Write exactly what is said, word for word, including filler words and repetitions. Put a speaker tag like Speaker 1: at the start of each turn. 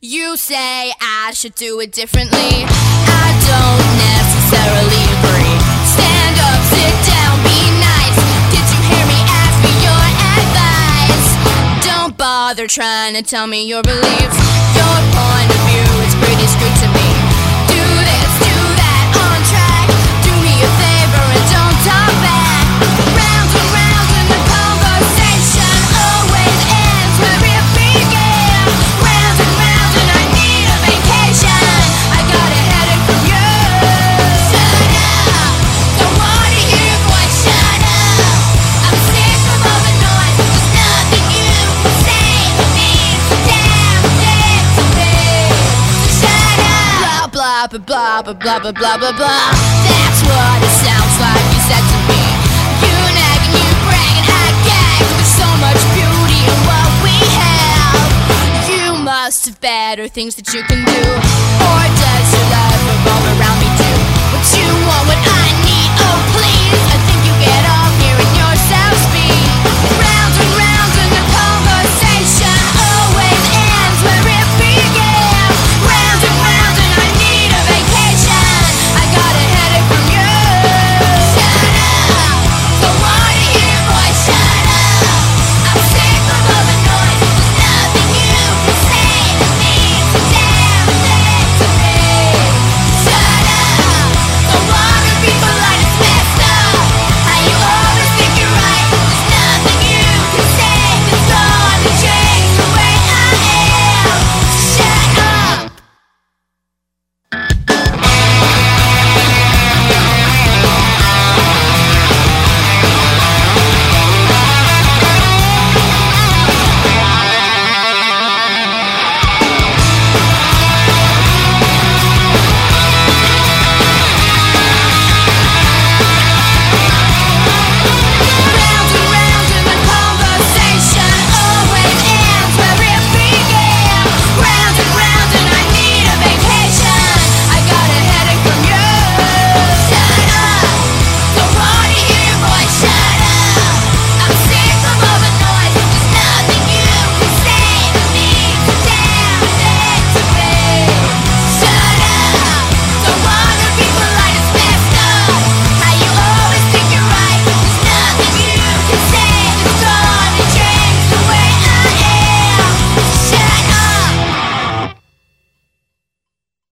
Speaker 1: You say I should do it differently. I don't necessarily agree. Stand up, sit down, be nice. Did you hear me ask for your advice? Don't bother trying to tell me your beliefs. Your point of view is pretty screwed to me. Do this, do that, on track. Do me a favor and don't talk back. Round and round and the conversation always ends where it began. Round and round and I need a vacation. I got a headache from you. Shut up, don't wanna hear your voice. Shut up, I'm sick of all the noise. There's nothing you can say means a damn thing to me. Shut up. Blah blah blah blah blah blah blah blah blah. That's what it sounds like you said to me. You nag and you brag and I gag. There's so much beauty in what we have. You must have better things that you can do. Or does your love revolve around me too? What you want, what I